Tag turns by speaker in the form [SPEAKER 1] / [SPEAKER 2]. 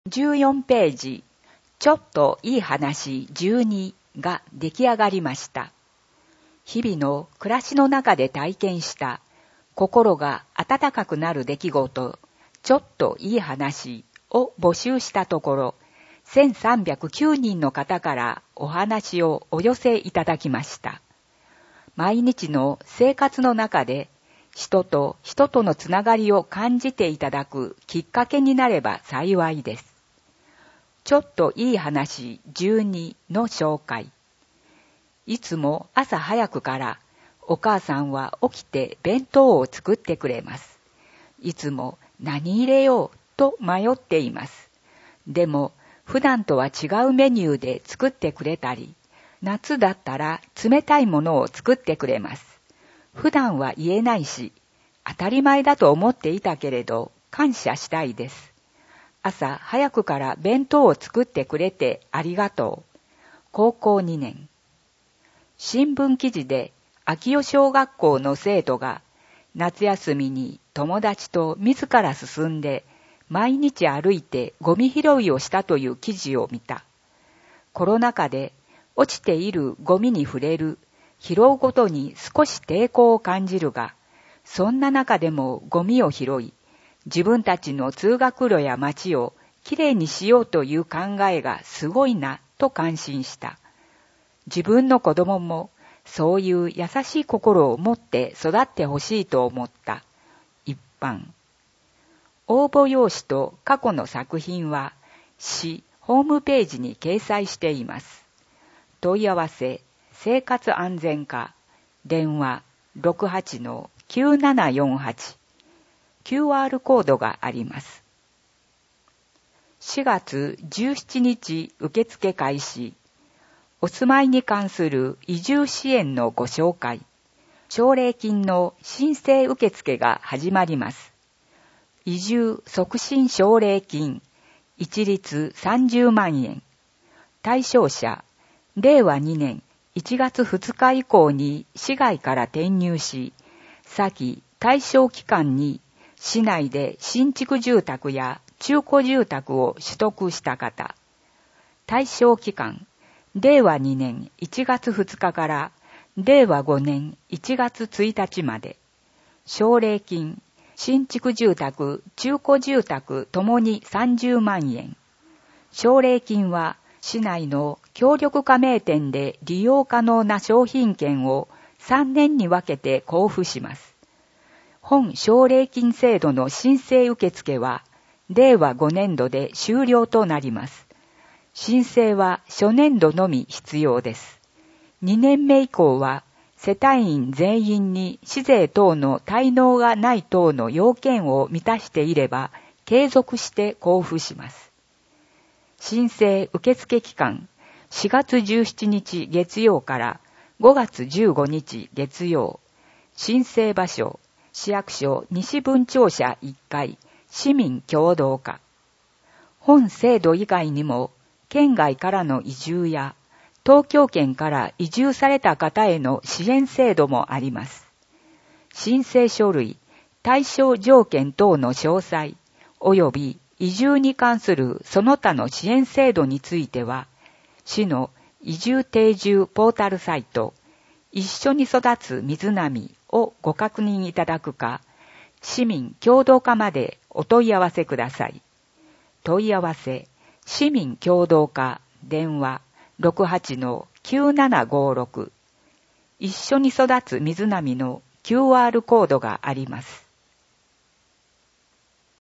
[SPEAKER 1] 14ページ、ちょっといい話12が出来上がりました。日々の暮らしの中で体験した心が温かくなる出来事、ちょっといい話を募集したところ、1309人の方からお話をお寄せいただきました。毎日の生活の中で人と人とのつながりを感じていただくきっかけになれば幸いです。ちょっといい話12の紹介。いつも朝早くからお母さんは起きて弁当を作ってくれます。いつも何入れようと迷っています。でも普段とは違うメニューで作ってくれたり、夏だったら冷たいものを作ってくれます。普段は言えないし、当たり前だと思っていたけれど感謝したいです。朝早くから弁当を作ってくれてありがとう。高校2年。新聞記事で秋代小学校の生徒が夏休みに友達と自ら進んで毎日歩いてゴミ拾いをしたという記事を見た。コロナ禍で落ちているゴミに触れる、拾うことに少し抵抗を感じるが、そんな中でもゴミを拾い、自分たちの通学路や街をきれいにしようという考えがすごいなと感心した。自分の子供もそういう優しい心を持って育ってほしいと思った。一般。応募用紙と過去の作品は市ホームページに掲載しています。問い合わせ、生活安全課、電話 68-9748、QR コードがあります。4月17日受付開始。お住まいに関する移住支援のご紹介。奨励金の申請受付が始まります。移住促進奨励金、一律30万円。対象者、令和2年1月2日以降に市外から転入し、先対象期間に市内で新築住宅や中古住宅を取得した方。対象期間、令和2年1月2日から令和5年1月1日まで。奨励金、新築住宅、中古住宅ともに30万円。奨励金は市内の協力加盟店で利用可能な商品券を3年に分けて交付します。本奨励金制度の申請受付は令和5年度で終了となります。申請は初年度のみ必要です。2年目以降は世帯員全員に市税等の滞納がない等の要件を満たしていれば継続して交付します。申請受付期間4月17日月曜から5月15日月曜。申請場所市役所西分庁舎1階市民共同課。本制度以外にも県外からの移住や東京圏から移住された方への支援制度もあります。申請書類、対象条件等の詳細及び移住に関するその他の支援制度については、市の移住定住ポータルサイト、一緒に育つ水波をご確認いただくか、市民共同課までお問い合わせください。問い合わせ、市民共同課、電話 68-9756。一緒に育つ水波の QR コードがあります。